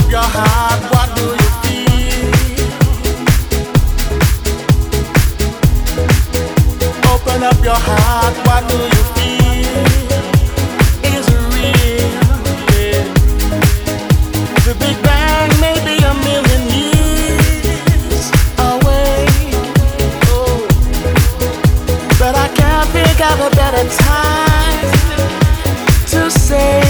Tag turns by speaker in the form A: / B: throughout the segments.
A: your heart, what do you feel? Open up your heart, what do you feel? Is it real? Yeah. The Big Bang may be a million years away, oh, but I can't think of a better time to say,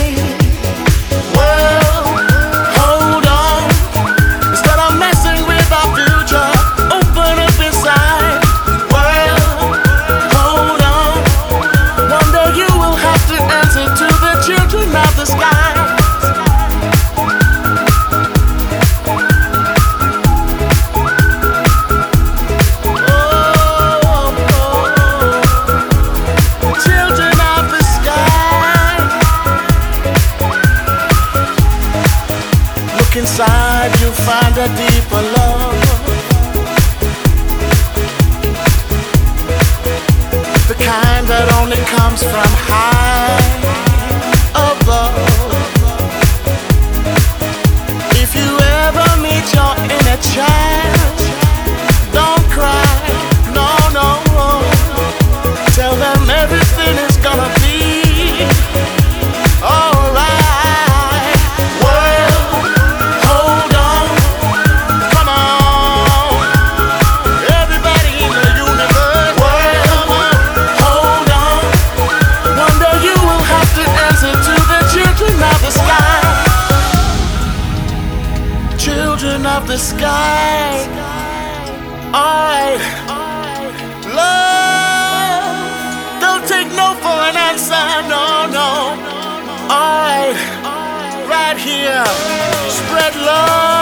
A: well, hold on. Instead of messing with our future, open up inside. Well, hold on. One day you will have to answer to the children of the sky. Inside you find a deeper love, the kind that only comes from high above. If you ever meet your inner child, don't cry, no, no. Tell them everything is gonna be alright. Children of the sky, alright. Love, don't take no for an answer, no, no. Alright, right here, spread love.